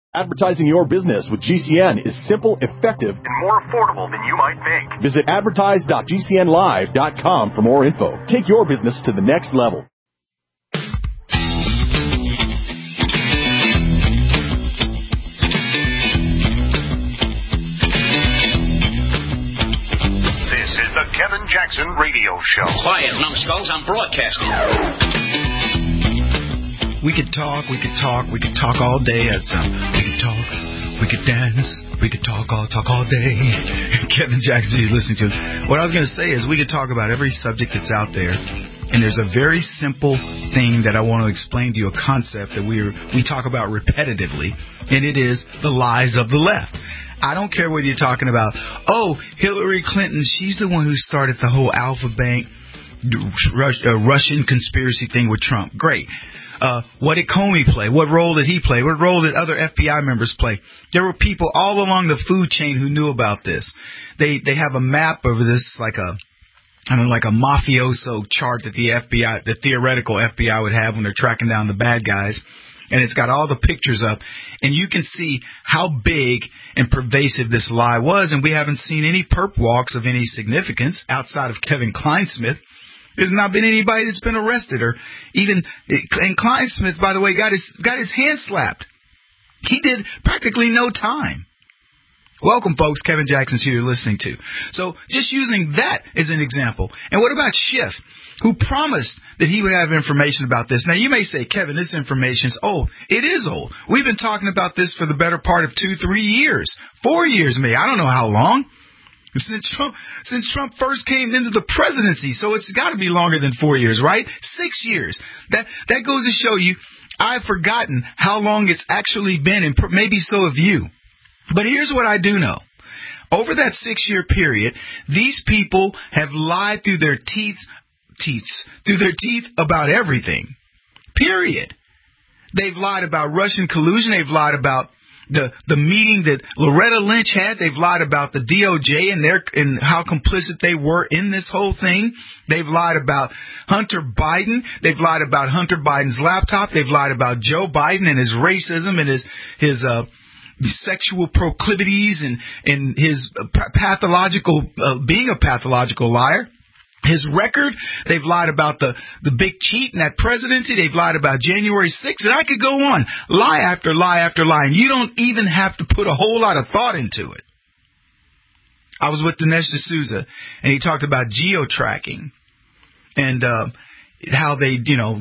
Advertising your business with GCN is simple, effective, and more affordable than you might think. Visit advertise.gcnlive.com for more info. Take your business to the next level. This is the Kevin Jackson Radio Show. Quiet, numbskulls, I'm broadcasting. We could talk all day. We could talk, we could dance, we could talk all day. Kevin Jackson, you're listening to. What I was going to say is we could talk about every subject that's out there, and there's a very simple thing that I want to explain to you, a concept that we talk about repetitively, and it is the lies of the left. I don't care whether you're talking about, Hillary Clinton, she's the one who started the whole Alpha Bank Russian conspiracy thing with Trump. Great. What did Comey play? What role did he play? What role did other FBI members play? There were people all along the food chain who knew about this. They have a map of this, like a mafioso chart that the theoretical FBI would have when they're tracking down the bad guys. And it's got all the pictures up. And you can see how big and pervasive this lie was. And we haven't seen any perp walks of any significance outside of Kevin Kleinsmith. There's not been anybody that's been arrested, or even, and Kleinsmith, by the way, got his hand slapped. He did practically no time. Welcome, folks. Kevin Jackson's here you're listening to. So just using that as an example. And what about Schiff, who promised that he would have information about this? Now, you may say, Kevin, this information's old. It is old. We've been talking about this for the better part of 2-3 years, 4 years, maybe. I don't know how long. Since Trump first came into the presidency, so it's got to be longer than 4 years, right? 6 years. That goes to show you, I've forgotten how long it's actually been, and maybe so have you. But here's what I do know. Over that 6-year period, these people have lied through their teeth about everything. Period. They've lied about Russian collusion. They've lied about the meeting that Loretta Lynch had. They've lied about the DOJ and how complicit they were in this whole thing. They've lied about Hunter Biden. They've lied about Hunter Biden's laptop. They've lied about Joe Biden and his racism and his sexual proclivities and his pathological being a pathological liar. His record, they've lied about the big cheat in that presidency. They've lied about January 6th. And I could go on, lie after lie after lie. And you don't even have to put a whole lot of thought into it. I was with Dinesh D'Souza, and he talked about geo-tracking and how they,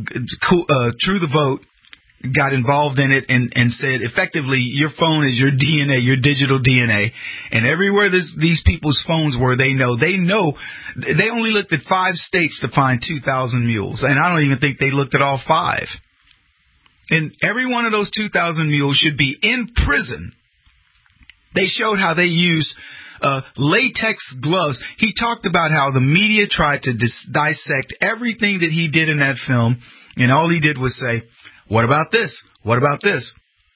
True the Vote got involved in it and said, effectively, your phone is your DNA, your digital DNA. And everywhere these people's phones were, they know. They only looked at 5 states to find 2,000 mules. And I don't even think they looked at all 5. And every one of those 2,000 mules should be in prison. They showed how they used latex gloves. He talked about how the media tried to dissect everything that he did in that film. And all he did was say, what about this? What about this?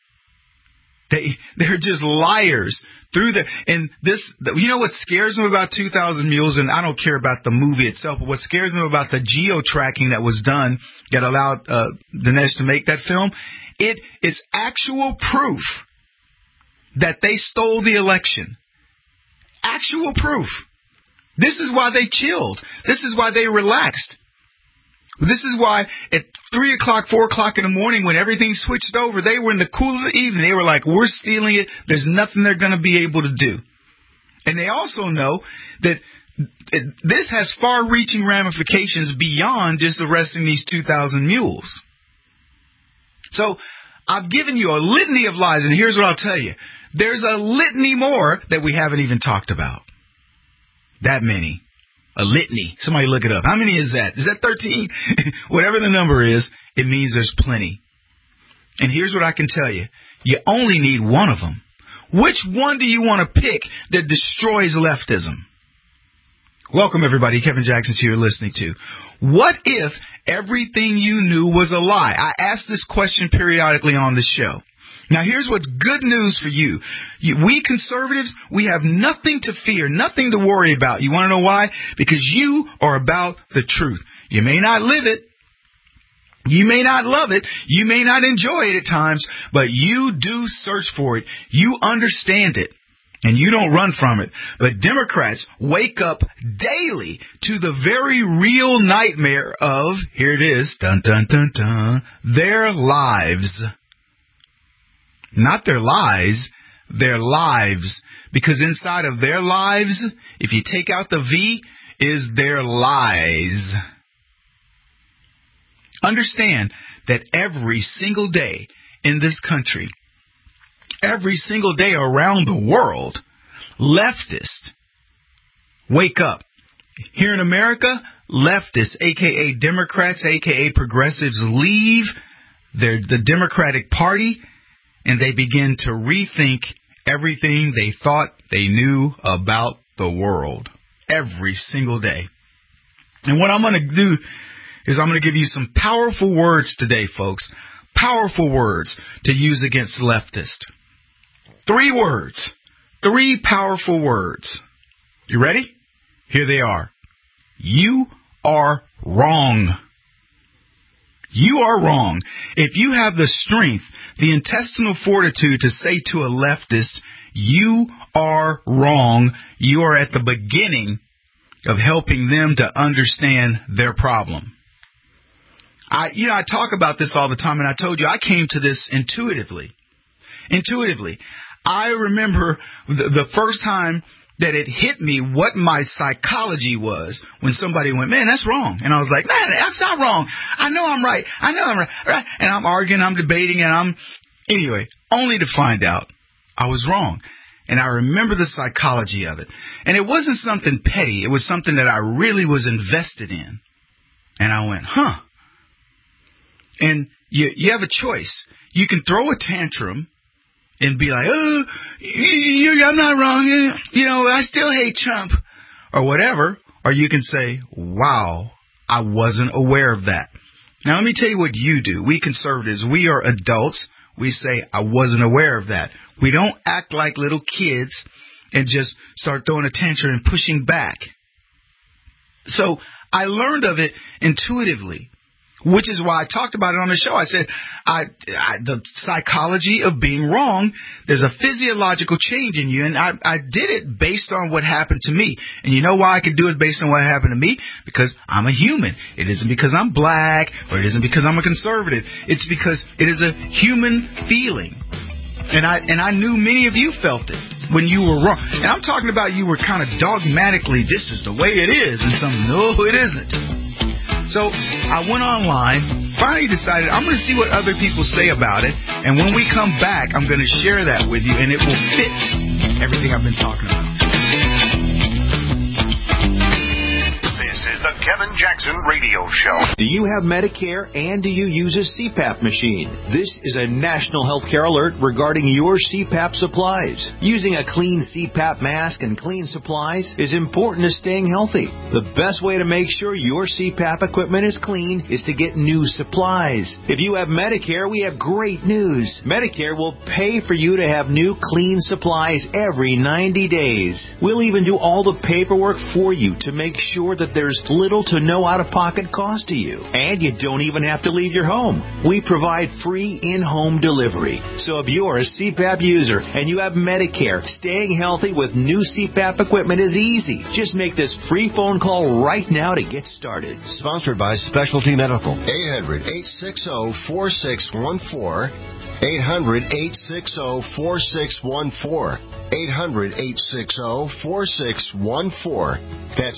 They're just liars and this, you know what scares them about 2,000 Mules? And I don't care about the movie itself, but what scares them about the geo-tracking that was done that allowed Dinesh to make that film, it is actual proof that they stole the election. Actual proof. This is why they chilled. This is why they relaxed. This is why at 3 o'clock, 4 o'clock in the morning, when everything switched over, they were in the cool of the evening. They were like, we're stealing it. There's nothing they're going to be able to do. And they also know that this has far-reaching ramifications beyond just arresting these 2,000 mules. So I've given you a litany of lies, and here's what I'll tell you. There's a litany more that we haven't even talked about. That many. A litany. Somebody look it up. How many is that? Is that 13? Whatever the number is, it means there's plenty. And here's what I can tell you. You only need one of them. Which one do you want to pick that destroys leftism? Welcome, everybody. Kevin Jackson's here listening to. What if everything you knew was a lie? I ask this question periodically on the show. Now, here's what's good news for you. We conservatives, we have nothing to fear, nothing to worry about. You want to know why? Because you are about the truth. You may not live it. You may not love it. You may not enjoy it at times, but you do search for it. You understand it. And you don't run from it. But Democrats wake up daily to the very real nightmare of, here it is, dun, dun, dun, dun, their lives. Not their lies, their lives. Because inside of their lives, if you take out the V, is their lies. Understand that every single day in this country, every single day around the world, leftists wake up. Here in America, leftists, a.k.a. Democrats, a.k.a. progressives, leave the Democratic Party, and they begin to rethink everything they thought they knew about the world. Every single day. And what I'm going to do is I'm going to give you some powerful words today, folks. Powerful words to use against leftists. 3 words. 3 powerful words. You ready? Here they are. You are wrong. You are wrong. If you have the strength, the intestinal fortitude to say to a leftist, you are wrong, you are at the beginning of helping them to understand their problem. I talk about this all the time, and I told you I came to this intuitively. I remember the first time that it hit me what my psychology was when somebody went, man, that's wrong. And I was like, man, that's not wrong. I know I'm right. Right. And I'm arguing, I'm debating, and anyway, only to find out I was wrong. And I remember the psychology of it. And it wasn't something petty. It was something that I really was invested in. And I went, huh. And you have a choice. You can throw a tantrum and be like, oh, I'm not wrong. I still hate Trump or whatever. Or you can say, wow, I wasn't aware of that. Now, let me tell you what you do. We conservatives, we are adults. We say, I wasn't aware of that. We don't act like little kids and just start throwing a tantrum and pushing back. So I learned of it intuitively, which is why I talked about it on the show. I said, the psychology of being wrong, there's a physiological change in you. And I did it based on what happened to me. And you know why I could do it based on what happened to me? Because I'm a human. It isn't because I'm black, or it isn't because I'm a conservative. It's because it is a human feeling. And I knew many of you felt it when you were wrong. And I'm talking about you were kind of dogmatically, this is the way it is. And some, no, it isn't. So I went online, finally decided I'm going to see what other people say about it. And when we come back, I'm going to share that with you, and it will fit everything I've been talking about. This is the Kevin Jackson Radio Show. Do you have Medicare and do you use a CPAP machine? This is a national healthcare alert regarding your CPAP supplies. Using a clean CPAP mask and clean supplies is important to staying healthy. The best way to make sure your CPAP equipment is clean is to get new supplies. If you have Medicare, we have great news. Medicare will pay for you to have new clean supplies every 90 days. We'll even do all the paperwork for you to make sure that there's little to no out-of-pocket cost to you. And you don't even have to leave your home. We provide free in-home delivery. So if you're a CPAP user and you have Medicare, staying healthy with new CPAP equipment is easy. Just make this free phone call right now to get started. Sponsored by Specialty Medical. 800-860-4614. 800-860-4614. 800-860-4614. That's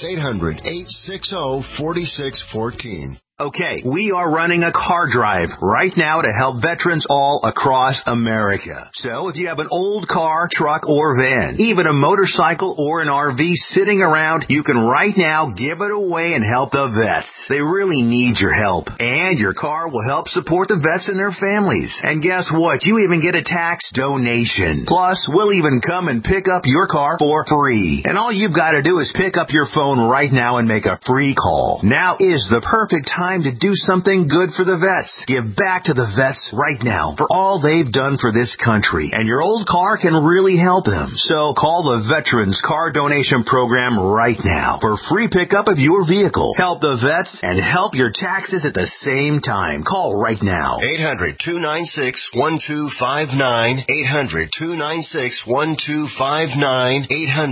800-860-4614. Okay, we are running a car drive right now to help veterans all across America. So if you have an old car, truck, or van, even a motorcycle or an RV sitting around, you can right now give it away and help the vets. They really need your help. And your car will help support the vets and their families. And guess what? You even get a tax donation. Plus, we'll even come and pick up your car for free. And all you've got to do is pick up your phone right now and make a free call. Now is the perfect time time to do something good for the vets. Give back to the vets right now for all they've done for this country. And your old car can really help them. So call the Veterans Car Donation Program right now for free pickup of your vehicle. Help the vets and help your taxes at the same time. Call right now. 800-296-1259. 800-296-1259.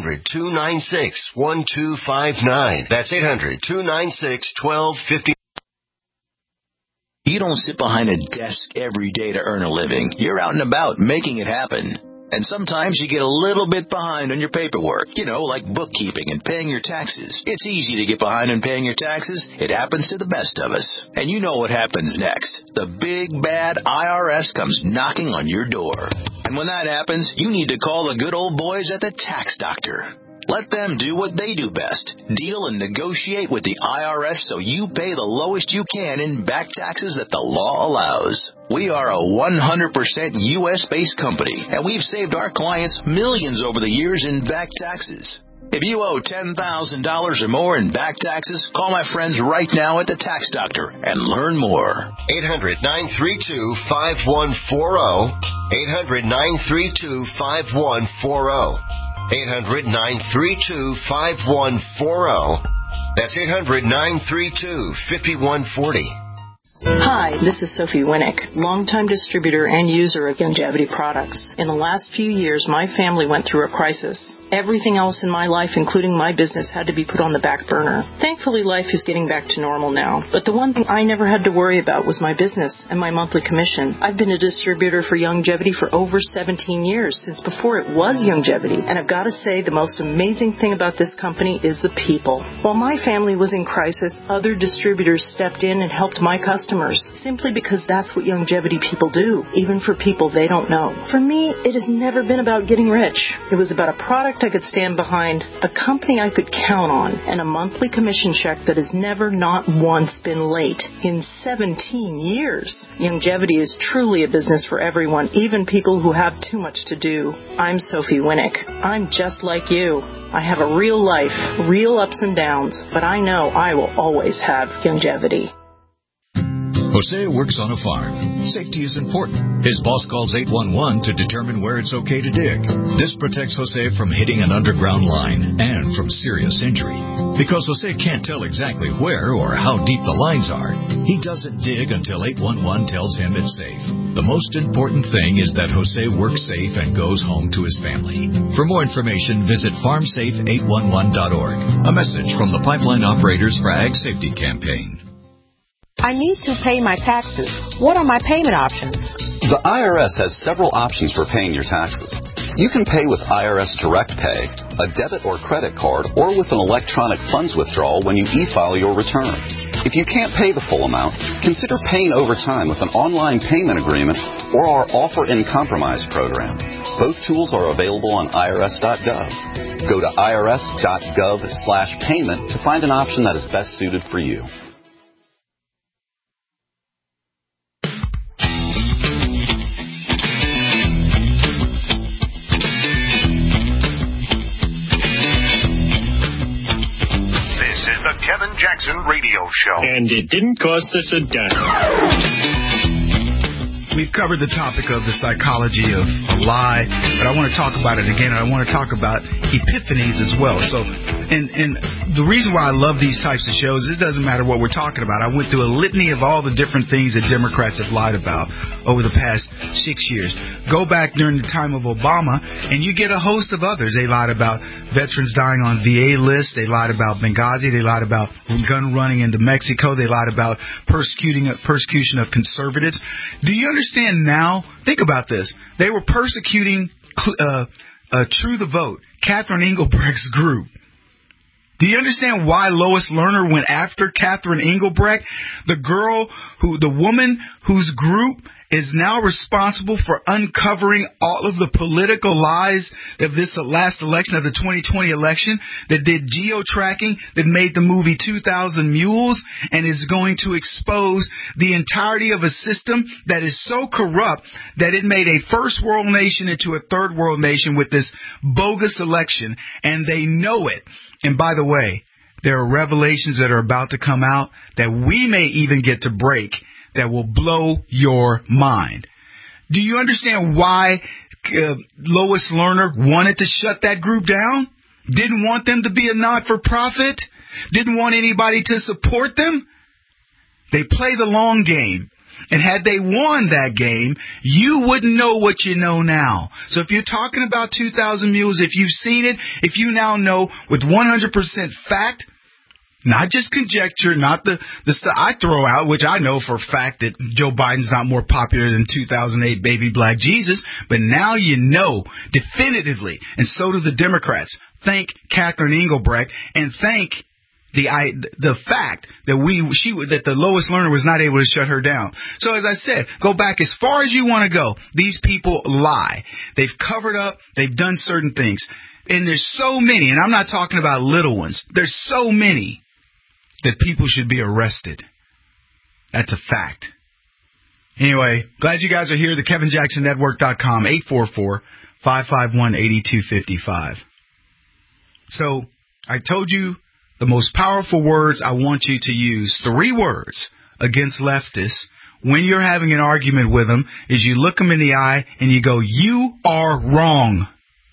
800-296-1259. That's 800-296-1259. You don't sit behind a desk every day to earn a living. You're out and about making it happen. And sometimes you get a little bit behind on your paperwork, like bookkeeping and paying your taxes. It's easy to get behind on paying your taxes. It happens to the best of us. And you know what happens next. The big, bad IRS comes knocking on your door. And when that happens, you need to call the good old boys at the Tax Doctor. Let them do what they do best. Deal and negotiate with the IRS so you pay the lowest you can in back taxes that the law allows. We are a 100% U.S.-based company, and we've saved our clients millions over the years in back taxes. If you owe $10,000 or more in back taxes, call my friends right now at the Tax Doctor and learn more. 800-932-5140. 800-932-5140. 800-932-5140. That's 800-932-5140. Hi, this is Sophie Winnick, longtime distributor and user of Youngevity products. In the last few years, my family went through a crisis. Everything else in my life, including my business, had to be put on the back burner. Thankfully, life is getting back to normal now. But the one thing I never had to worry about was my business and my monthly commission. I've been a distributor for Youngevity for over 17 years, since before it was Youngevity. And I've got to say, the most amazing thing about this company is the people. While my family was in crisis, other distributors stepped in and helped my customers, simply because that's what Youngevity people do, even for people they don't know. For me, it has never been about getting rich. It was about a product I could stand behind, a company I could count on, and a monthly commission check that has never, not once, been late in 17 years. Youngevity is truly a business for everyone, even people who have too much to do. I'm Sophie Winnick. I'm just like you. I have a real life, real ups and downs, but I know I will always have Youngevity. Jose works on a farm. Safety is important. His boss calls 811 to determine where it's okay to dig. This protects Jose from hitting an underground line and from serious injury. Because Jose can't tell exactly where or how deep the lines are, he doesn't dig until 811 tells him it's safe. The most important thing is that Jose works safe and goes home to his family. For more information, visit farmsafe811.org. A message from the Pipeline Operators for Ag Safety Campaign. I need to pay my taxes. What are my payment options? The IRS has several options for paying your taxes. You can pay with IRS Direct Pay, a debit or credit card, or with an electronic funds withdrawal when you e-file your return. If you can't pay the full amount, consider paying over time with an online payment agreement or our Offer in Compromise program. Both tools are available on irs.gov. Go to irs.gov/payment to find an option that is best suited for you. The Kevin Jackson Radio Show. And it didn't cost us a dime. We've covered the topic of the psychology of a lie, but I want to talk about it again, and I want to talk about epiphanies as well. So, and the reason why I love these types of shows, it doesn't matter what we're talking about. I went through a litany of all the different things that Democrats have lied about over the past 6 years. Go back during the time of Obama, and you get a host of others. They lied about veterans dying on VA lists. They lied about Benghazi. They lied about gun running into Mexico. They lied about persecution of conservatives. Do you understand now? Think about this. They were persecuting True the Vote, Catherine Engelbrecht's group. Do you understand why Lois Lerner went after Catherine Engelbrecht? The woman whose group is now responsible for uncovering all of the political lies of this last election, of the 2020 election, that did geo-tracking, that made the movie 2,000 Mules, and is going to expose the entirety of a system that is so corrupt that it made a first world nation into a third world nation with this bogus election, and they know it. And by the way, There are revelations that are about to come out that we may even get to break that will blow your mind. Do you understand why Lois Lerner wanted to shut that group down? Didn't want them to be a not-for-profit? Didn't want anybody to support them? They play the long game. And had they won that game, you wouldn't know what you know now. So if you're talking about 2,000 Mules, if you've seen it, if you now know with 100% fact, not just conjecture, not the stuff I throw out, which I know for a fact that Joe Biden's not more popular than 2008 baby black Jesus, but now you know definitively, and so do the Democrats. Thank Catherine Engelbrecht, and thank the fact that that the Lois Lerner was not able to shut her down. So as I said, go back as far as you want to go. These people lie. They've covered up. They've done certain things. And there's so many, and I'm not talking about little ones. There's so many that people should be arrested. That's a fact. Anyway, glad you guys are here. The KevinJacksonNetwork.com, 844-551-8255. So I told you the most powerful words I want you to use, 3 words against leftists when you're having an argument with them, is you look them in the eye and you go, "You are wrong."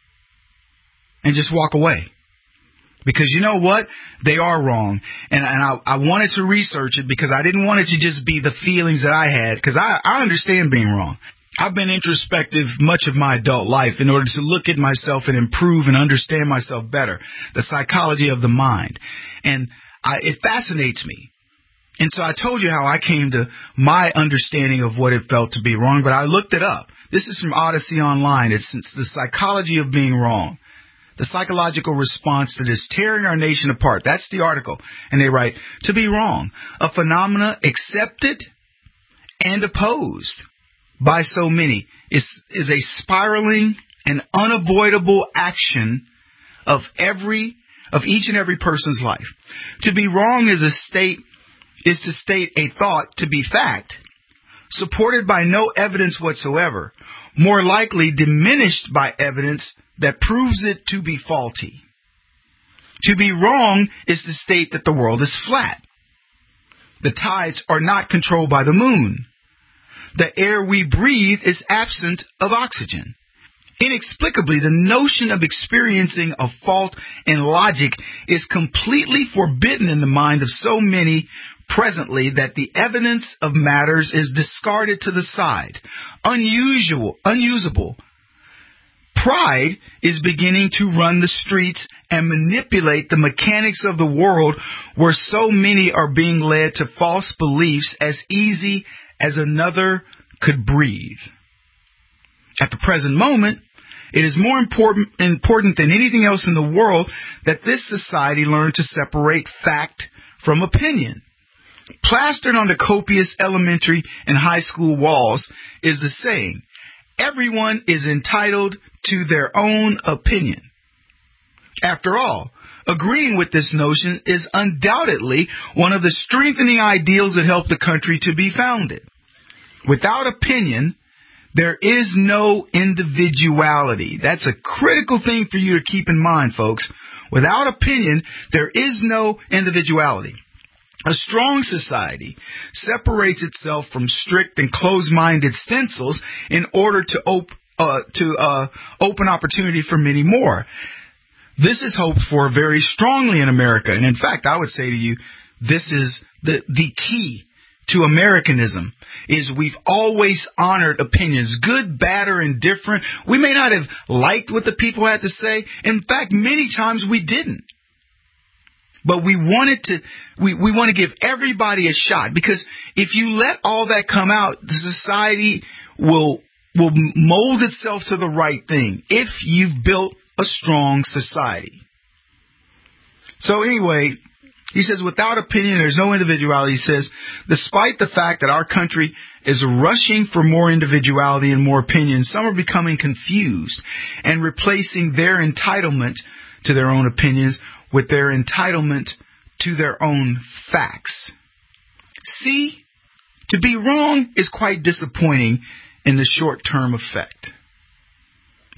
And just walk away. Because you know what? They are wrong. And I wanted to research it because I didn't want it to just be the feelings that I had, because I understand being wrong. I've been introspective much of my adult life in order to look at myself and improve and understand myself better. The psychology of the mind. And it fascinates me. And so I told you how I came to my understanding of what it felt to be wrong, but I looked it up. This is from Odyssey Online. It's the psychology of being wrong. The psychological response that is tearing our nation apart. That's the article. And they write, to be wrong, a phenomena accepted and opposed by so many is a spiraling and unavoidable action of each and every person's life. To be wrong is to state a thought to be fact, supported by no evidence whatsoever, more likely diminished by evidence that proves it to be faulty. To be wrong is to state that the world is flat. The tides are not controlled by the moon. The air we breathe is absent of oxygen. Inexplicably, the notion of experiencing a fault in logic is completely forbidden in the mind of so many presently that the evidence of matters is discarded to the side. Unusable. Pride is beginning to run the streets and manipulate the mechanics of the world, where so many are being led to false beliefs as easy as another could breathe. At the present moment, it is more important than anything else in the world that this society learn to separate fact from opinion. Plastered on the copious elementary and high school walls is the saying, everyone is entitled to their own opinion. After all, agreeing with this notion is undoubtedly one of the strengthening ideals that helped the country to be founded. Without opinion, there is no individuality. That's a critical thing for you to keep in mind, folks. Without opinion, there is no individuality. A strong society separates itself from strict and closed-minded stencils in order to open opportunity for many more. This is hoped for very strongly in America. And in fact, I would say to you, this is the key to Americanism, is we've always honored opinions, good, bad, or indifferent. We may not have liked what the people had to say. In fact, many times we didn't. But we want to give everybody a shot, because if you let all that come out, the society will mold itself to the right thing if you've built a strong society. So anyway, he says, without opinion, there's no individuality. He says, despite the fact that our country is rushing for more individuality and more opinion, some are becoming confused and replacing their entitlement to their own opinions with their entitlement to their own facts. See, to be wrong is quite disappointing in the short-term effect.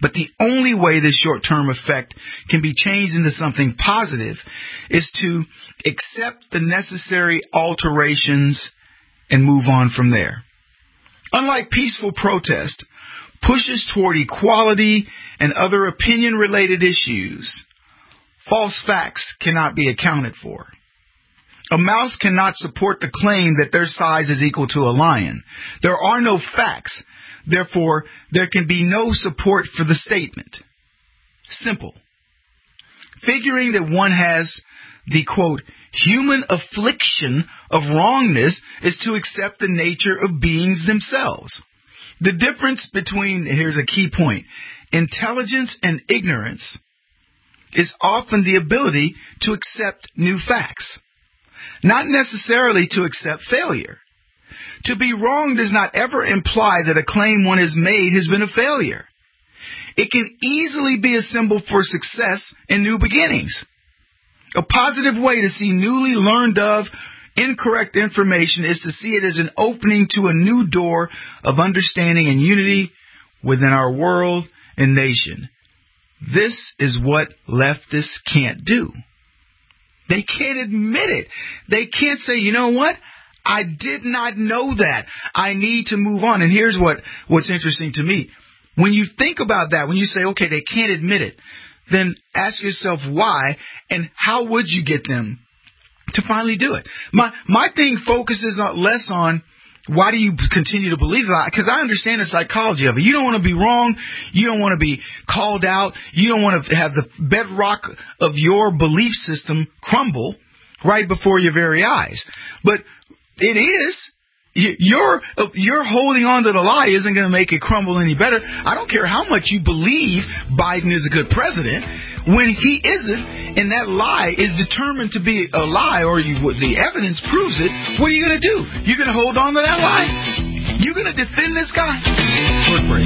But the only way this short-term effect can be changed into something positive is to accept the necessary alterations and move on from there. Unlike peaceful protest, pushes toward equality and other opinion-related issues, false facts cannot be accounted for. A mouse cannot support the claim that their size is equal to a lion. There are no facts. Therefore, there can be no support for the statement. Simple. Figuring that one has the, quote, human affliction of wrongness is to accept the nature of beings themselves. The difference between, here's a key point, intelligence and ignorance is often the ability to accept new facts, not necessarily to accept failure. To be wrong does not ever imply that a claim one has made has been a failure. It can easily be a symbol for success and new beginnings. A positive way to see newly learned of incorrect information is to see it as an opening to a new door of understanding and unity within our world and nation. This is what leftists can't do. They can't admit it. They can't say, you know what? I did not know that. I need to move on. And here's what's interesting to me. When you think about that, when you say, okay, they can't admit it, then ask yourself why and how would you get them to finally do it? My thing focuses less on why do you continue to believe that? Because I understand the psychology of it. You don't want to be wrong. You don't want to be called out. You don't want to have the bedrock of your belief system crumble right before your very eyes. But it is. You're holding on to the lie isn't going to make it crumble any better. I don't care how much you believe Biden is a good president. When he isn't, and that lie is determined to be a lie, or the evidence proves it, what are you going to do? You're going to hold on to that lie? You're going to defend this guy? Short break.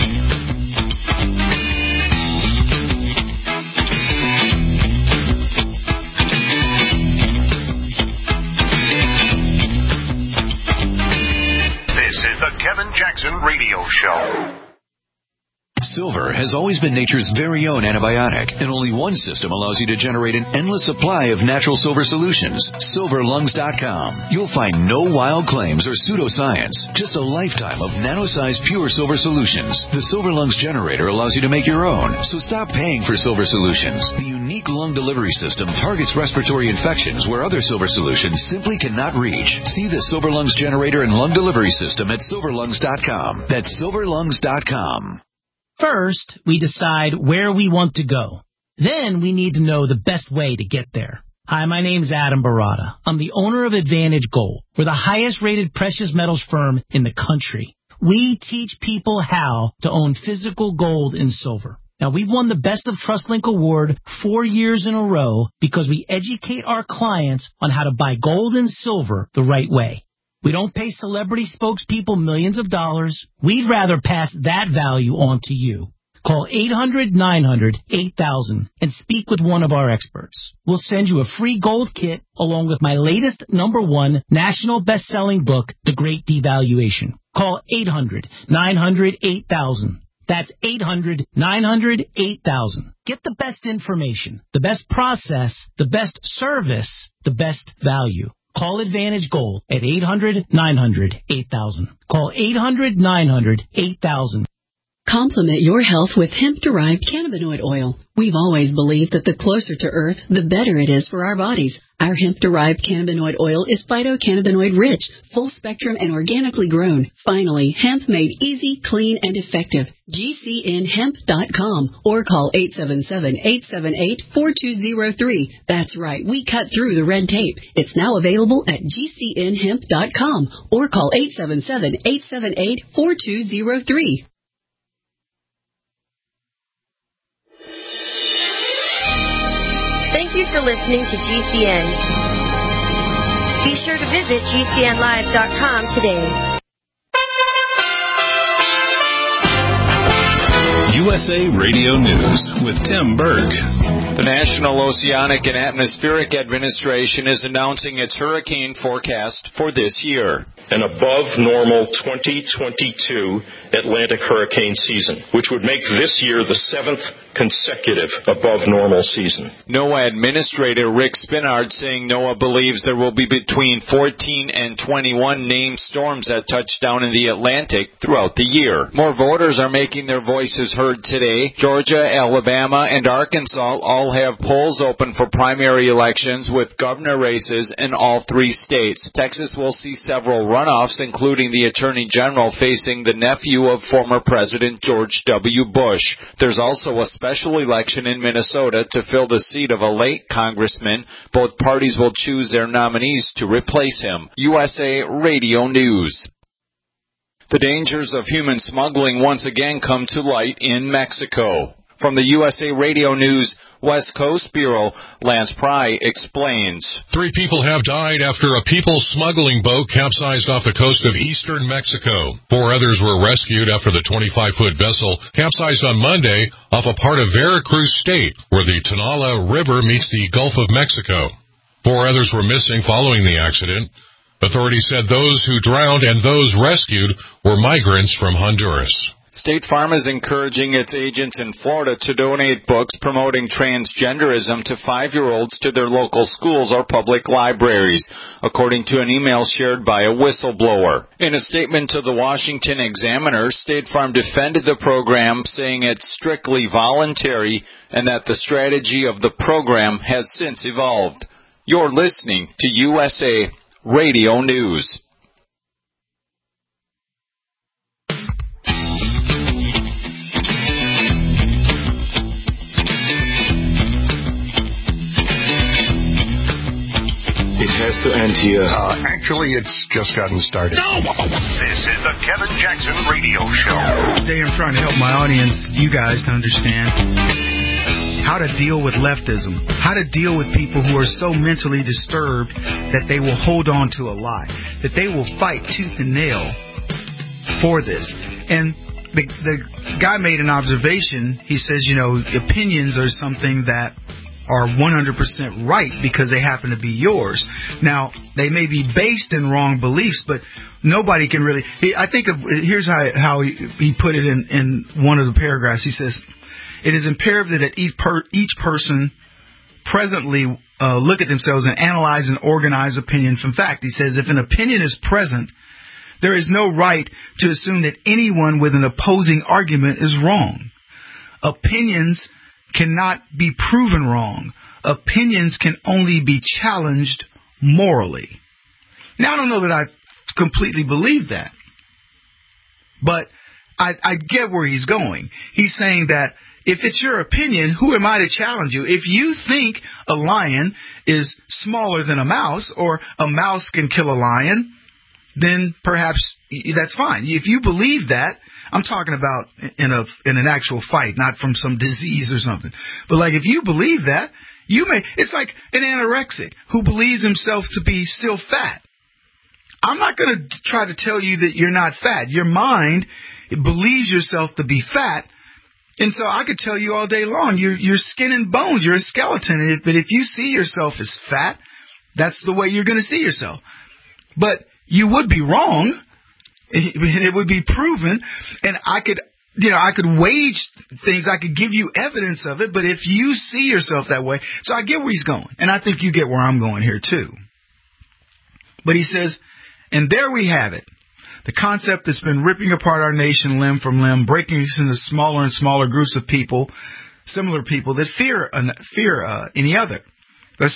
The Kevin Jackson Radio Show. Silver has always been nature's very own antibiotic, and only one system allows you to generate an endless supply of natural silver solutions. SilverLungs.com. You'll find no wild claims or pseudoscience, just a lifetime of nano-sized pure silver solutions. The Silver Lungs generator allows you to make your own, so stop paying for silver solutions. The unique lung delivery system targets respiratory infections where other silver solutions simply cannot reach. See the Silver Lungs generator and lung delivery system at SilverLungs.com. That's SilverLungs.com. First, we decide where we want to go. Then we need to know the best way to get there. Hi, my name's Adam Barada. I'm the owner of Advantage Gold. We're the highest rated precious metals firm in the country. We teach people how to own physical gold and silver. Now, we've won the Best of TrustLink Award 4 years in a row because we educate our clients on how to buy gold and silver the right way. We don't pay celebrity spokespeople millions of dollars. We'd rather pass that value on to you. Call 800-900-8000 and speak with one of our experts. We'll send you a free gold kit along with my latest #1 national best-selling book, The Great Devaluation. Call 800-900-8000. That's 800-900-8000. Get the best information, the best process, the best service, the best value. Call Advantage Gold at 800-900-8000. Call 800-900-8000. Complement your health with hemp-derived cannabinoid oil. We've always believed that the closer to Earth, the better it is for our bodies. Our hemp-derived cannabinoid oil is phytocannabinoid rich, full spectrum, and organically grown. Finally, hemp made easy, clean, and effective. GCNhemp.com or call 877-878-4203. That's right, we cut through the red tape. It's now available at GCNhemp.com or call 877-878-4203. Thank you for listening to GCN. Be sure to visit GCNlive.com today. USA Radio News with Tim Berg. The National Oceanic and Atmospheric Administration is announcing its hurricane forecast for this year. an above-normal 2022 Atlantic hurricane season, which would make this year the 7th consecutive above-normal season. NOAA Administrator Rick Spinard saying NOAA believes there will be between 14 and 21 named storms that touch down in the Atlantic throughout the year. More voters are making their voices heard today. Georgia, Alabama, and Arkansas all have polls open for primary elections with governor races in all 3 states. Texas will see several runoffs, including the Attorney General facing the nephew of former President George W. Bush. There's also a special election in Minnesota to fill the seat of a late congressman. Both parties will choose their nominees to replace him. USA Radio News. The dangers of human smuggling once again come to light in Mexico. From the USA Radio News West Coast Bureau, Lance Pry explains. 3 people have died after a people smuggling boat capsized off the coast of eastern Mexico. 4 others were rescued after the 25-foot vessel capsized on Monday off a part of Veracruz State, where the Tonala River meets the Gulf of Mexico. 4 others were missing following the accident. Authorities said those who drowned and those rescued were migrants from Honduras. State Farm is encouraging its agents in Florida to donate books promoting transgenderism to 5-year-olds to their local schools or public libraries, according to an email shared by a whistleblower. In a statement to the Washington Examiner, State Farm defended the program, saying it's strictly voluntary and that the strategy of the program has since evolved. You're listening to USA Radio News. It has to end here. Actually, it's just gotten started. This is the Kevin Jackson Radio Show. Today I'm trying to help my audience, you guys, to understand how to deal with leftism, how to deal with people who are so mentally disturbed that they will hold on to a lie, that they will fight tooth and nail for this. And the guy made an observation. He says, opinions are something that are 100% right because they happen to be yours. Now, they may be based in wrong beliefs, but nobody can really... here's how he put it in one of the paragraphs. He says, it is imperative that each person presently look at themselves and analyze and organize opinion from fact. He says, if an opinion is present, there is no right to assume that anyone with an opposing argument is wrong. Opinions cannot be proven wrong. Opinions can only be challenged morally. Now, I don't know that I completely believe that, but I get where he's going. He's saying that if it's your opinion, who am I to challenge you? If you think a lion is smaller than a mouse, or a mouse can kill a lion, then perhaps that's fine. If you believe that, I'm talking about in an actual fight, not from some disease or something. But like, if you believe that, it's like an anorexic who believes himself to be still fat. I'm not going to try to tell you that you're not fat. Your mind believes yourself to be fat. And so I could tell you all day long, you're skin and bones, you're a skeleton. But if you see yourself as fat, that's the way you're going to see yourself. But you would be wrong. It would be proven, and I could wage things. I could give you evidence of it. But if you see yourself that way, so I get where he's going, and I think you get where I'm going here too. But he says, and there we have it. The concept that's been ripping apart our nation limb from limb, breaking us into smaller and smaller groups of people, similar people that fear any other. The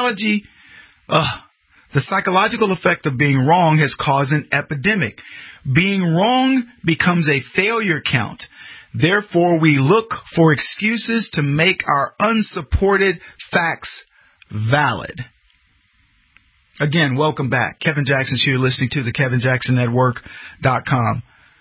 psychological effect of being wrong has caused an epidemic. Being wrong becomes a failure count. Therefore, we look for excuses to make our unsupported facts valid. Again, welcome back. Kevin Jackson's here, listening to the KevinJacksonNetwork.com.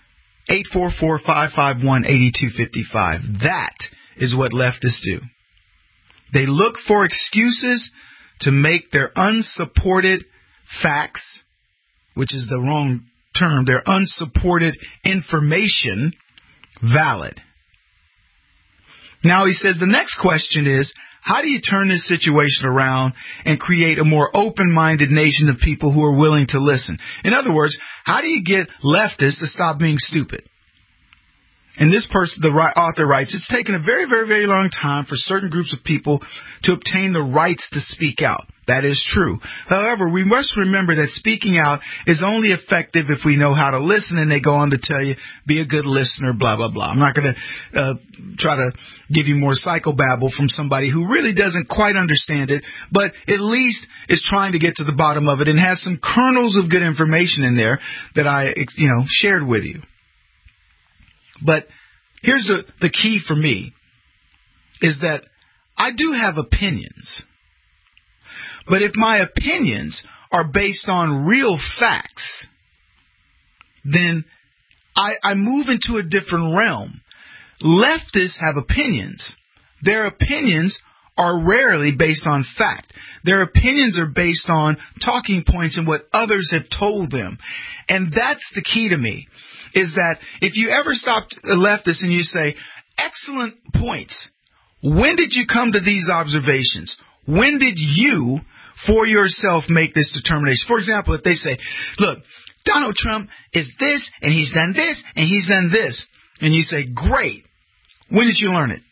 844-551-8255. That is what leftists do. They look for excuses to make their unsupported facts, which is the wrong term, their unsupported information valid. Now he says the next question is, how do you turn this situation around and create a more open-minded nation of people who are willing to listen? In other words, how do you get leftists to stop being stupid? And this person, the author writes, it's taken a very, very, very long time for certain groups of people to obtain the rights to speak out. That is true. However, we must remember that speaking out is only effective if we know how to listen, and they go on to tell you, be a good listener, blah, blah, blah. I'm not going to try to give you more psychobabble from somebody who really doesn't quite understand it, but at least is trying to get to the bottom of it and has some kernels of good information in there that I, shared with you. But here's the key for me, is that I do have opinions. But if my opinions are based on real facts, then I move into a different realm. Leftists have opinions. Their opinions are rarely based on fact. Their opinions are based on talking points and what others have told them. And that's the key to me, is that if you ever stop a leftist and you say, excellent points, when did you come to these observations? When did you, for yourself, make this determination? For example, if they say, look, Donald Trump is this, and he's done this, and he's done this, and you say, great, when did you learn it?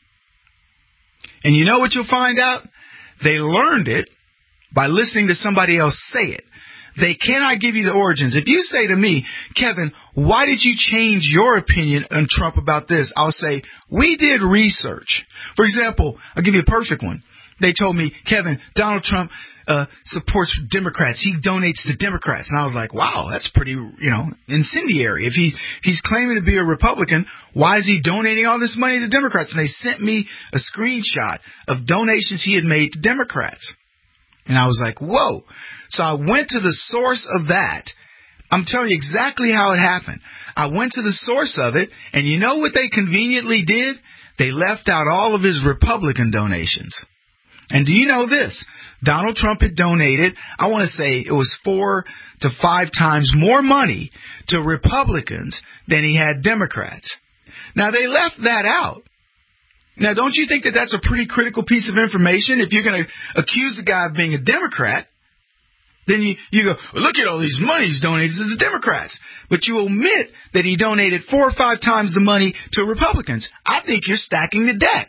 And you know what you'll find out? They learned it by listening to somebody else say it. They cannot give you the origins. If you say to me, Kevin, why did you change your opinion on Trump about this? I'll say, we did research. For example, I'll give you a perfect one. They told me, Kevin, Donald Trump supports Democrats. He donates to Democrats. And I was like, wow, that's pretty, incendiary. If he's claiming to be a Republican, why is he donating all this money to Democrats? And they sent me a screenshot of donations he had made to Democrats. And I was like, whoa. So I went to the source of that. I'm telling you exactly how it happened. I went to the source of it, and you know what they conveniently did? They left out all of his Republican donations. And do you know this? Donald Trump had donated, I want to say it was 4 to 5 times more money to Republicans than he had Democrats. Now, they left that out. Now, don't you think that that's a pretty critical piece of information? If you're going to accuse the guy of being a Democrat, then you go, well, look at all these monies donated to the Democrats. But you omit that he donated 4 or 5 times the money to Republicans. I think you're stacking the deck.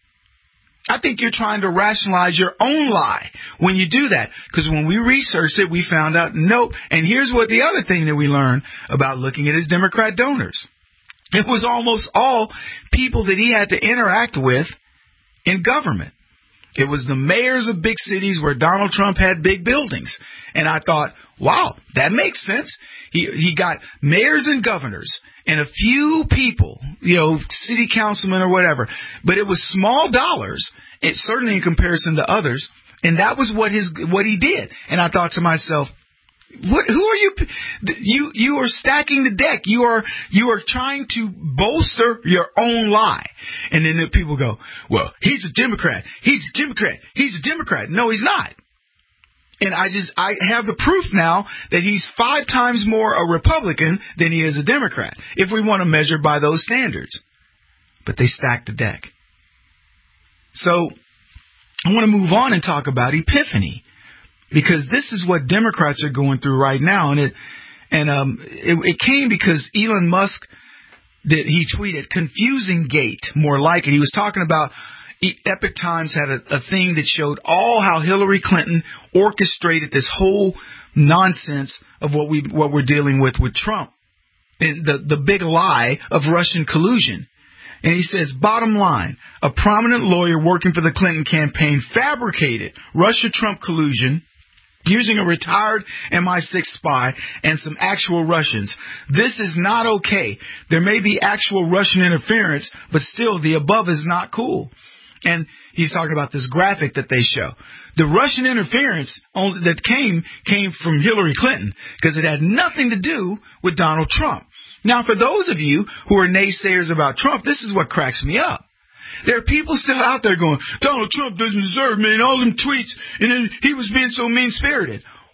I think you're trying to rationalize your own lie when you do that. Because when we researched it, we found out, nope. And here's what the other thing that we learned about looking at his Democrat donors. It was almost all people that he had to interact with in government. It was the mayors of big cities where Donald Trump had big buildings. And I thought, wow, that makes sense. He got mayors and governors and a few people, city councilmen or whatever. But it was small dollars, certainly in comparison to others. And that was what he did. And I thought to myself, who are you? You are stacking the deck. You are trying to bolster your own lie. And then the people go, well, he's a Democrat. He's a Democrat. He's a Democrat. No, he's not. And I have the proof now that he's 5 times more a Republican than he is a Democrat, if we want to measure by those standards. But they stacked the deck. So I want to move on and talk about Epiphany, because this is what Democrats are going through right now. And it came because Elon Musk he tweeted, confusing gate, more like it. He was talking about Epic Times had a thing that showed all how Hillary Clinton orchestrated this whole nonsense of what we're dealing with Trump, and the big lie of Russian collusion. And he says, bottom line, a prominent lawyer working for the Clinton campaign fabricated Russia-Trump collusion using a retired MI6 spy and some actual Russians. This is not okay. There may be actual Russian interference, but still the above is not cool. And he's talking about this graphic that they show. The Russian interference that came from Hillary Clinton, because it had nothing to do with Donald Trump. Now, for those of you who are naysayers about Trump, this is what cracks me up. There are people still out there going, Donald Trump doesn't deserve, man, all them tweets, and then he was being so mean-spirited.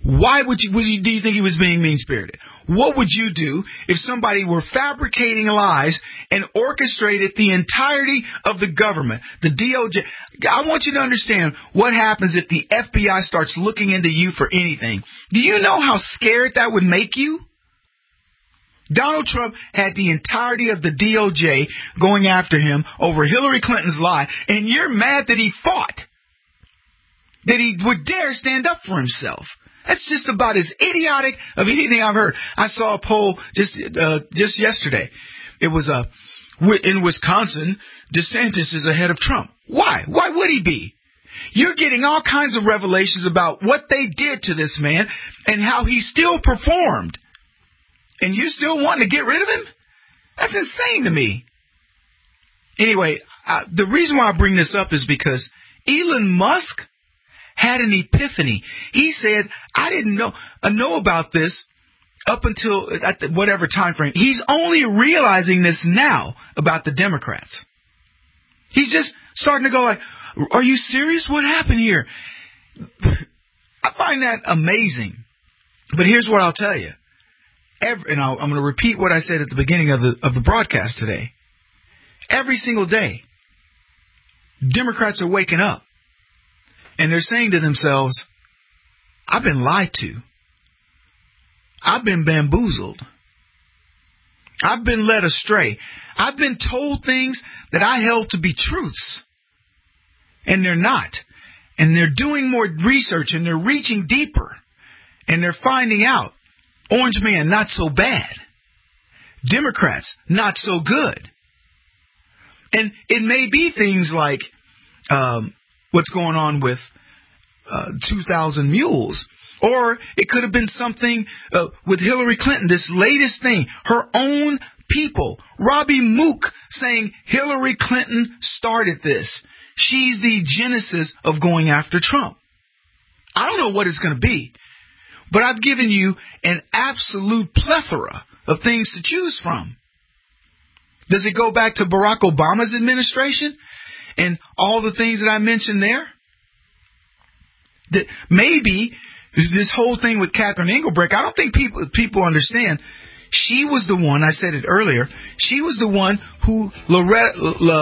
Why do you think he was being mean-spirited? What would you do if somebody were fabricating lies and orchestrated the entirety of the government, the DOJ? I want you to understand what happens if the FBI starts looking into you for anything. Do you know how scared that would make you? Donald Trump had the entirety of the DOJ going after him over Hillary Clinton's lie, and you're mad that he fought, that he would dare stand up for himself. That's just about as idiotic of anything I've heard. I saw a poll just yesterday. It was in Wisconsin, DeSantis is ahead of Trump. Why? Why would he be? You're getting all kinds of revelations about what they did to this man and how he still performed. And you still wanting to get rid of him? That's insane to me. Anyway, the reason why I bring this up is because Elon Musk had an epiphany. He said, I didn't know about this up until whatever time frame. He's only realizing this now about the Democrats. He's just starting to go like, are you serious? What happened here? I find that amazing. But here's what I'll tell you. I'm going to repeat what I said at the beginning of the broadcast today. Every single day, Democrats are waking up. And they're saying to themselves, I've been lied to. I've been bamboozled. I've been led astray. I've been told things that I held to be truths. And they're not. And they're doing more research and they're reaching deeper. And they're finding out, Orange Man, not so bad. Democrats, not so good. And it may be things like what's going on with 2,000 Mules. Or it could have been something with Hillary Clinton, this latest thing, her own people. Robbie Mook saying Hillary Clinton started this. She's the genesis of going after Trump. I don't know what it's going to be, but I've given you an absolute plethora of things to choose from. Does it go back to Barack Obama's administration and all the things that I mentioned there? That maybe this whole thing with Catherine Engelbrecht, I don't think people understand. She was the one, I said it earlier, she was the one who Lois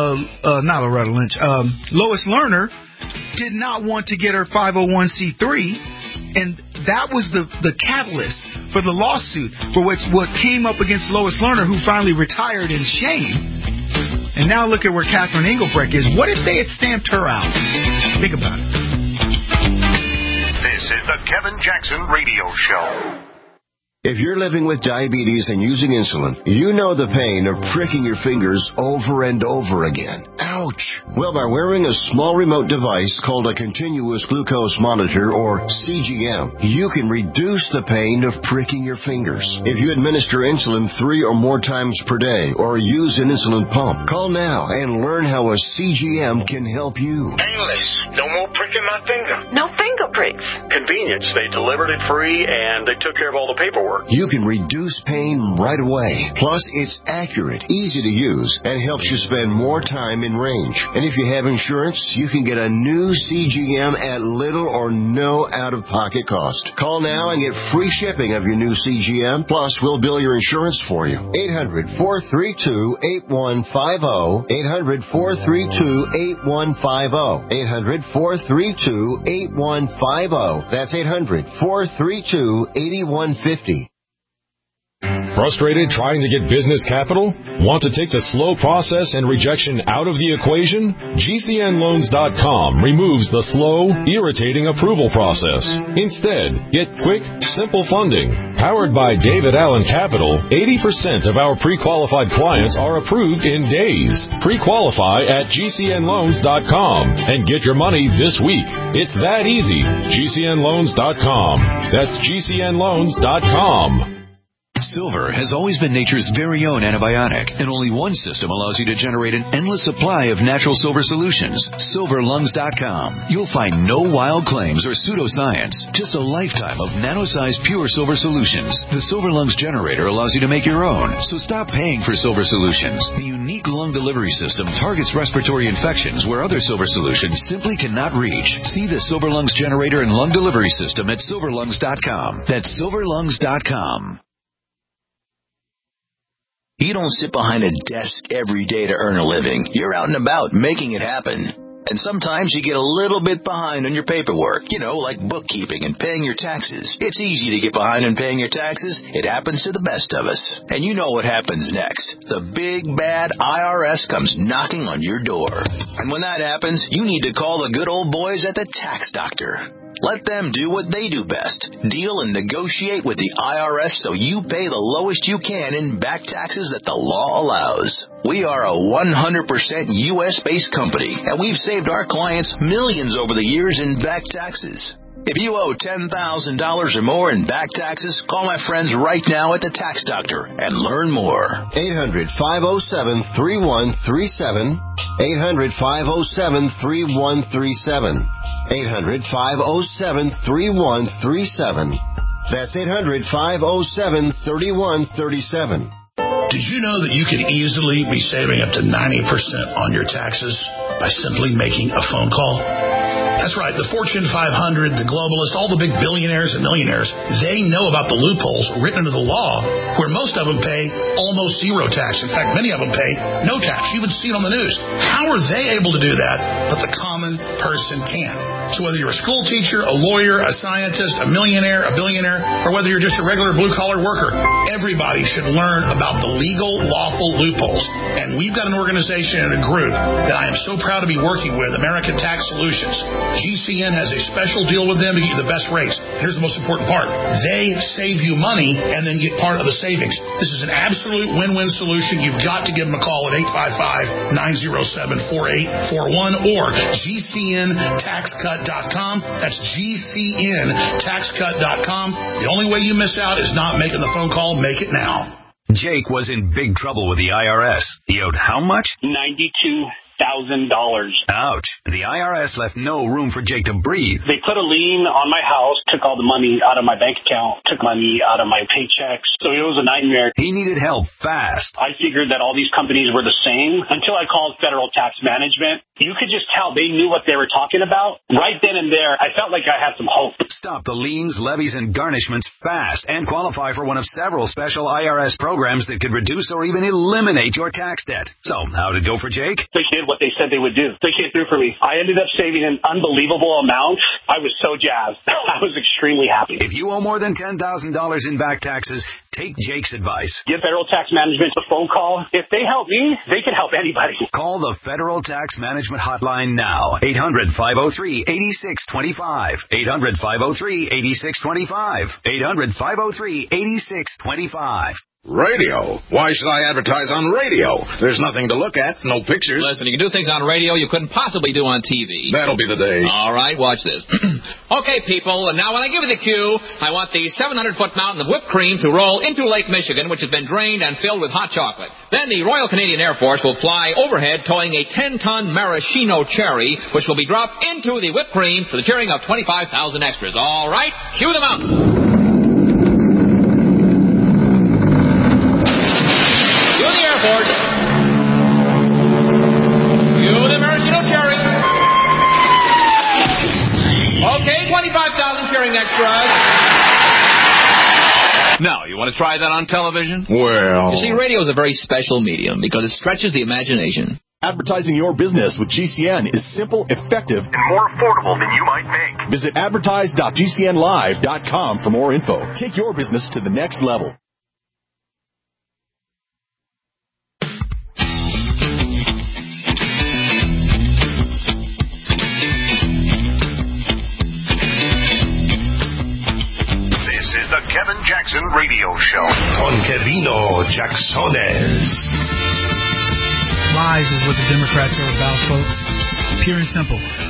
Lerner did not want to get her 501c3, and that was the catalyst for the lawsuit, for what came up against Lois Lerner, who finally retired in shame. And now look at where Catherine Engelbrecht is. What if they had stamped her out? Think about it. This is the Kevin Jackson Radio Show. If you're living with diabetes and using insulin, you know the pain of pricking your fingers over and over again. Ouch! Well, by wearing a small remote device called a continuous glucose monitor, or CGM, you can reduce the pain of pricking your fingers. If you administer insulin 3 or more times per day or use an insulin pump, call now and learn how a CGM can help you. Painless. No more pricking my finger. No finger pricks. Convenience. They delivered it free and they took care of all the paperwork. You can reduce pain right away. Plus, it's accurate, easy to use, and helps you spend more time in range. And if you have insurance, you can get a new CGM at little or no out-of-pocket cost. Call now and get free shipping of your new CGM. Plus, we'll bill your insurance for you. 800-432-8150. 800-432-8150. 800-432-8150. That's 800-432-8150. Frustrated trying to get business capital? Want to take the slow process and rejection out of the equation? GCNloans.com removes the slow, irritating approval process. Instead, get quick, simple funding. Powered by David Allen Capital, 80% of our pre-qualified clients are approved in days. Pre-qualify at GCNloans.com and get your money this week. It's that easy. GCNloans.com. That's GCNloans.com. Silver has always been nature's very own antibiotic, and only one system allows you to generate an endless supply of natural silver solutions. SilverLungs.com. You'll find no wild claims or pseudoscience, just a lifetime of nano-sized pure silver solutions. The Silver Lungs generator allows you to make your own, so stop paying for silver solutions. The unique lung delivery system targets respiratory infections where other silver solutions simply cannot reach. See the Silver Lungs generator and lung delivery system at SilverLungs.com. That's SilverLungs.com. You don't sit behind a desk every day to earn a living. You're out and about making it happen. And sometimes you get a little bit behind on your paperwork, like bookkeeping and paying your taxes. It's easy to get behind on paying your taxes. It happens to the best of us. And you know what happens next. The big, bad IRS comes knocking on your door. And when that happens, you need to call the good old boys at the Tax Doctor. Let them do what they do best. Deal and negotiate with the IRS so you pay the lowest you can in back taxes that the law allows. We are a 100% U.S.-based company, and we've saved our clients millions over the years in back taxes. If you owe $10,000 or more in back taxes, call my friends right now at the Tax Doctor and learn more. 800-507-3137. 800-507-3137. 800-507-3137. That's 800-507-3137. Did you know that you could easily be saving up to 90% on your taxes by simply making a phone call? That's right. The Fortune 500, the globalists, all the big billionaires and millionaires, they know about the loopholes written into the law where most of them pay almost zero tax. In fact, many of them pay no tax. You would see it on the news. How are they able to do that, but the common person can't? So whether you're a school teacher, a lawyer, a scientist, a millionaire, a billionaire, or whether you're just a regular blue-collar worker, everybody should learn about the legal, lawful loopholes. And we've got an organization and a group that I am so proud to be working with, American Tax Solutions. GCN has a special deal with them to get you the best rates. Here's the most important part. They save you money and then get part of the savings. This is an absolute win-win solution. You've got to give them a call at 855-907-4841 or GCNTaxCut.com. That's GCNTaxCut.com. The only way you miss out is not making the phone call. Make it now. Jake was in big trouble with the IRS. He owed how much? $92,000. Ouch. The IRS left no room for Jake to breathe. They put a lien on my house, took all the money out of my bank account, took money out of my paychecks. So it was a nightmare. He needed help fast. I figured that all these companies were the same until I called Federal Tax Management. You could just tell they knew what they were talking about. Right then and there, I felt like I had some hope. Stop the liens, levies, and garnishments fast and qualify for one of several special IRS programs that could reduce or even eliminate your tax debt. So, how'd it go for Jake? They did what they said they would do. They came through for me. I ended up saving an unbelievable amount. I was so jazzed. I was extremely happy. If you owe more than $10,000 in back taxes, take Jake's advice. Give Federal Tax Management a phone call. If they help me, they can help anybody. Call the Federal Tax Management Hotline now. 800-503-8625. 800-503-8625. 800-503-8625. Radio? Why should I advertise on radio? There's nothing to look at, no pictures. Listen, you can do things on radio you couldn't possibly do on TV. That'll be the day. All right, watch this. Okay, people, and now when I give you the cue, I want the 700-foot mountain of whipped cream to roll into Lake Michigan, which has been drained and filled with hot chocolate. Then the Royal Canadian Air Force will fly overhead towing a 10-ton maraschino cherry, which will be dropped into the whipped cream for the cheering of 25,000 extras. All right, cue the mountain. Okay, 25,000 cheering extras. Now, you want to try that on television? Well... You see, radio is a very special medium because it stretches the imagination. Advertising your business with GCN is simple, effective, and more affordable than you might think. Visit advertise.gcnlive.com for more info. Take your business to the next level. The Kevin Jackson Radio Show. Con Kevino Jacksones. Lies is what the Democrats are about, folks. Pure and simple.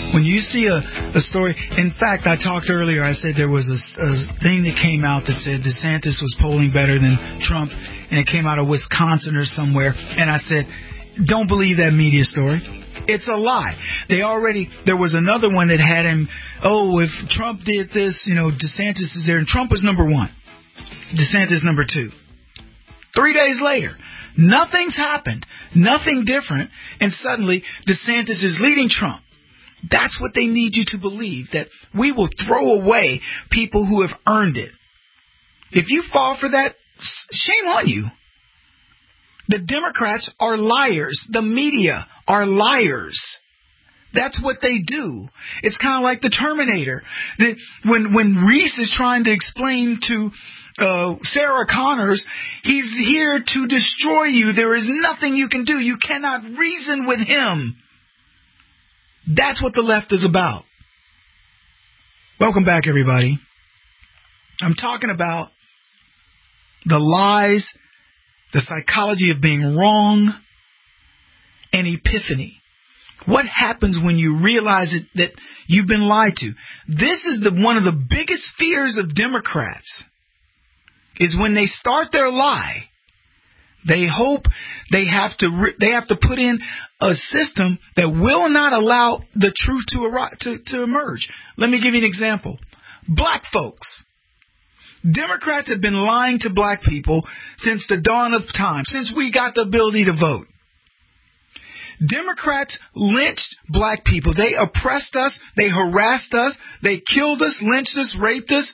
When you see a story, in fact, I talked earlier, I said there was a thing that came out that said DeSantis was polling better than Trump, and it came out of Wisconsin or somewhere, and I said, don't believe that media story. It's a lie. There was another one that had him, if Trump did this, DeSantis is there, and Trump was number 1. DeSantis number 2. 3 days later, nothing's happened, nothing different, and suddenly DeSantis is leading Trump. That's what they need you to believe, that we will throw away people who have earned it. If you fall for that, shame on you. The Democrats are liars. The media are liars. That's what they do. It's kind of like the Terminator. When Reese is trying to explain to Sarah Connors, he's here to destroy you. There is nothing you can do. You cannot reason with him. That's what the left is about. Welcome back, everybody. I'm talking about the lies, the psychology of being wrong, and epiphany. What happens when you realize that you've been lied to? This is one of the biggest fears of Democrats, is when they start their lie, they hope they have to put in a system that will not allow the truth to emerge. Let me give you an example. Black folks. Democrats have been lying to black people since the dawn of time, since we got the ability to vote. Democrats lynched black people. They oppressed us. They harassed us. They killed us, lynched us, raped us.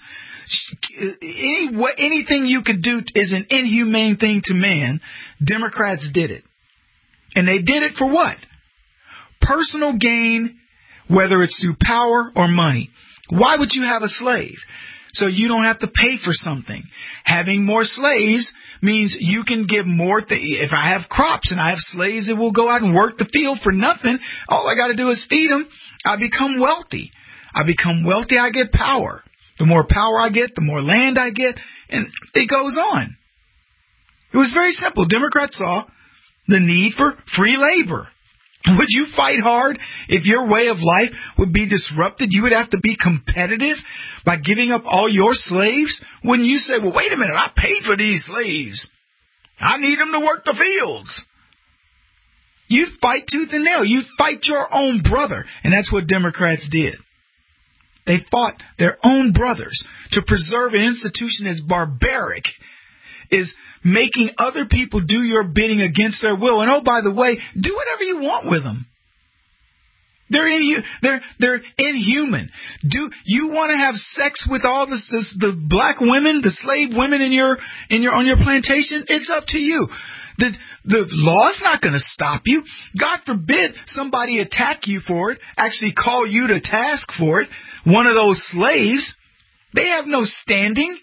Anything you could do is an inhumane thing to man. Democrats did it. And they did it for what? Personal gain, whether it's through power or money. Why would you have a slave? So you don't have to pay for something. Having more slaves means you can give more. If I have crops and I have slaves that will go out and work the field for nothing, all I got to do is feed them. I become wealthy. I get power. The more power I get, the more land I get, and it goes on. It was very simple. Democrats saw the need for free labor. Would you fight hard if your way of life would be disrupted? You would have to be competitive by giving up all your slaves? Wouldn't you say, well, wait a minute, I paid for these slaves. I need them to work the fields. You'd fight tooth and nail. You'd fight your own brother. And that's what Democrats did. They fought their own brothers to preserve an institution as barbaric is making other people do your bidding against their will. And oh, by the way, do whatever you want with them. They're inhuman. Do you want to have sex with all the black women, the slave women on your plantation? It's up to you. The law is not going to stop you. God forbid somebody attack you for it, actually call you to task for it. One of those slaves, they have no standing.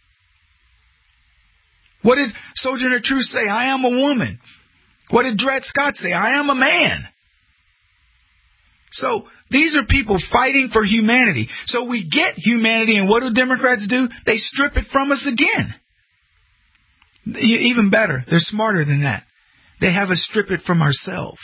What did Sojourner Truth say? I am a woman. What did Dred Scott say? I am a man. So these are people fighting for humanity. So we get humanity, and what do Democrats do? They strip it from us again. Even better, they're smarter than that. They have us strip it from ourselves.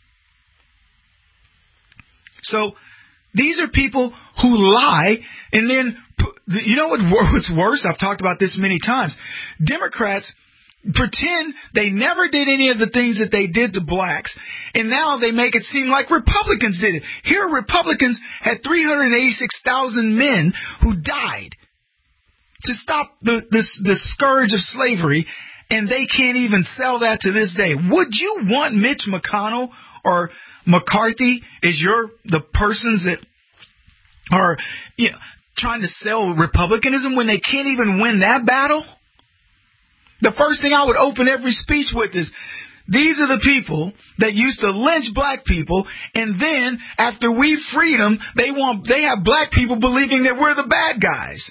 So these are people who lie, and then, you know what's worse? I've talked about this many times. Democrats pretend they never did any of the things that they did to blacks, and now they make it seem like Republicans did it. Here, Republicans had 386,000 men who died to stop the scourge of slavery, and they can't even sell that to this day. Would you want Mitch McConnell or McCarthy as the persons that are trying to sell republicanism when they can't even win that battle? The first thing I would open every speech with is, these are the people that used to lynch black people, and then after we freed them, they have black people believing that we're the bad guys.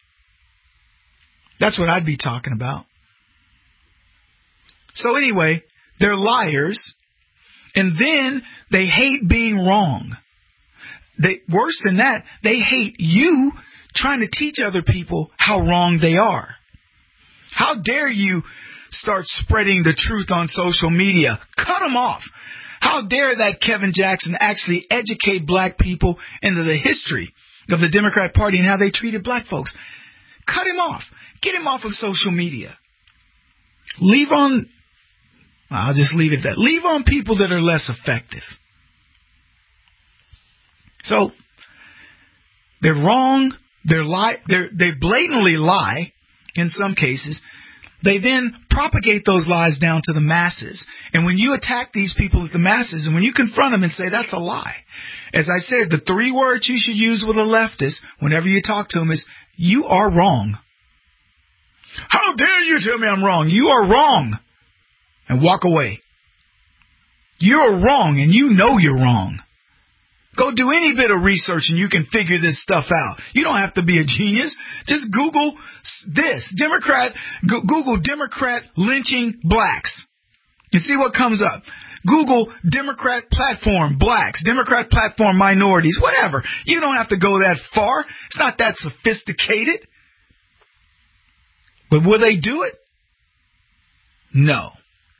That's what I'd be talking about. So anyway, they're liars, and then they hate being wrong. Worse than that, they hate you trying to teach other people how wrong they are. How dare you start spreading the truth on social media? Cut them off. How dare that Kevin Jackson actually educate black people into the history of the Democrat Party and how they treated black folks? Cut him off. Get him off of social media. I'll just leave it at that. Leave on people that are less effective. So, they're wrong. They blatantly lie in some cases. They then propagate those lies down to the masses. And when you attack these people with the masses, and when you confront them and say that's a lie, as I said, the 3 words you should use with a leftist whenever you talk to them is, you are wrong. How dare you tell me I'm wrong? You are wrong. And walk away. You're wrong, and you know you're wrong. Go do any bit of research and you can figure this stuff out. You don't have to be a genius. Just Google this. Google Democrat lynching blacks. And see what comes up. Google Democrat platform blacks, Democrat platform minorities, whatever. You don't have to go that far. It's not that sophisticated. But will they do it? No.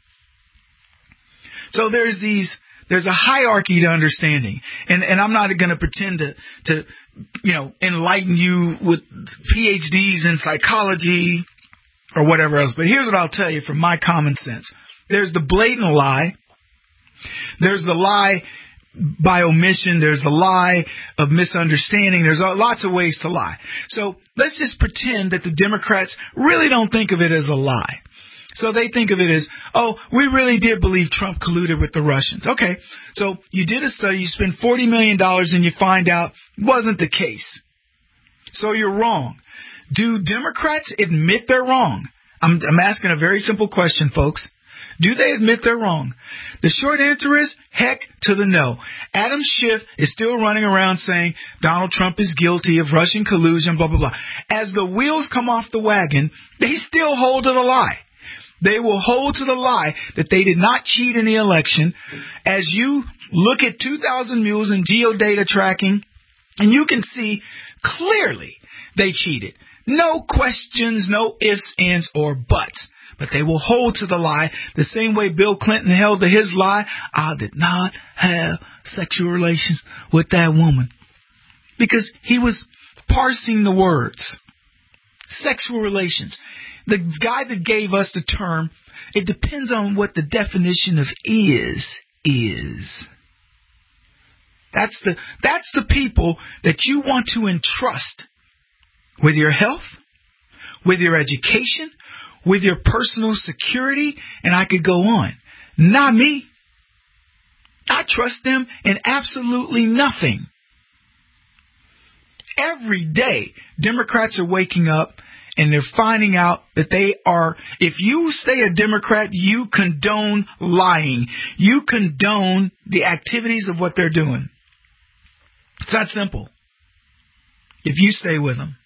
So there's a hierarchy to understanding. And I'm not going to pretend to enlighten you with PhDs in psychology or whatever else. But here's what I'll tell you from my common sense. There's the blatant lie. There's the lie by omission. There's the lie of misunderstanding. There's lots of ways to lie. So let's just pretend that the Democrats really don't think of it as a lie. So they think of it as, we really did believe Trump colluded with the Russians. Okay, so you did a study, you spend $40 million, and you find out it wasn't the case. So you're wrong. Do Democrats admit they're wrong? I'm asking a very simple question, folks. Do they admit they're wrong? The short answer is, heck to the no. Adam Schiff is still running around saying Donald Trump is guilty of Russian collusion, blah, blah, blah. As the wheels come off the wagon, they still hold to the lie. They will hold to the lie that they did not cheat in the election. As you look at 2,000 Mules and geodata tracking, and you can see clearly they cheated. No questions, no ifs, ands, or buts. But they will hold to the lie the same way Bill Clinton held to his lie. I did not have sexual relations with that woman. Because he was parsing the words. Sexual relations. The guy that gave us the term, it depends on what the definition of is. That's the people that you want to entrust with your health, with your education, with your personal security, and I could go on. Not me. I trust them in absolutely nothing. Every day, Democrats are waking up and they're finding out that they are, if you stay a Democrat, you condone lying. You condone the activities of what they're doing. It's that simple. If you stay with them.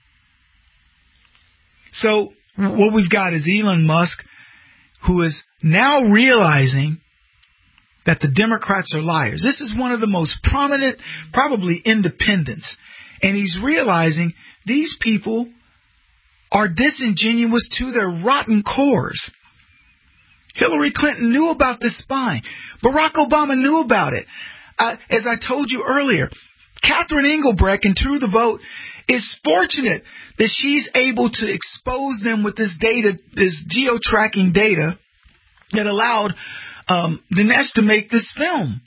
So, what we've got is Elon Musk, who is now realizing that the Democrats are liars. This is one of the most prominent, probably independents. And he's realizing these people are disingenuous to their rotten cores. Hillary Clinton knew about this spying. Barack Obama knew about it. As I told you earlier, Catherine Engelbrecht in True the Vote is fortunate that she's able to expose them with this data, this geo-tracking data that allowed Dinesh to make this film.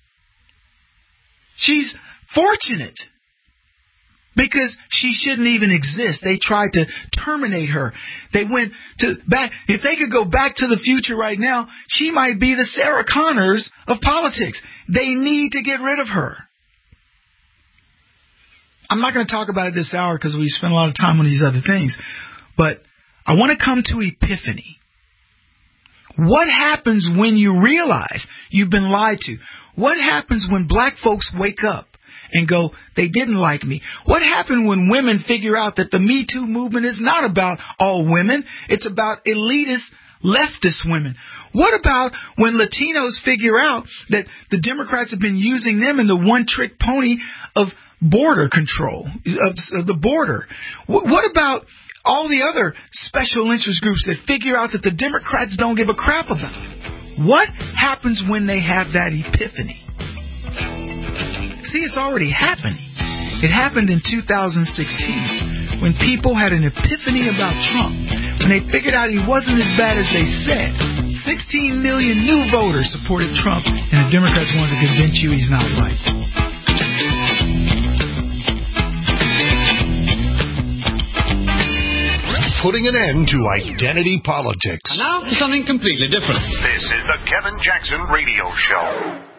She's fortunate. Because she shouldn't even exist. They tried to terminate her. They went back. If they could go back to the future right now, she might be the Sarah Connors of politics. They need to get rid of her. I'm not going to talk about it this hour because we spent a lot of time on these other things. But I want to come to epiphany. What happens when you realize you've been lied to? What happens when black folks wake up and go, they didn't like me? What happened when women figure out that the Me Too movement is not about all women? It's about elitist, leftist women. What about when Latinos figure out that the Democrats have been using them in the one-trick pony of border control, of the border? What about all the other special interest groups that figure out that the Democrats don't give a crap about it? What happens when they have that epiphany? See, it's already happening. It happened in 2016 when people had an epiphany about Trump, when they figured out he wasn't as bad as they said. 16 million new voters supported Trump, and the Democrats wanted to convince you he's not right. Putting an end to identity politics. And now for something completely different. This is the Kevin Jackson Radio Show.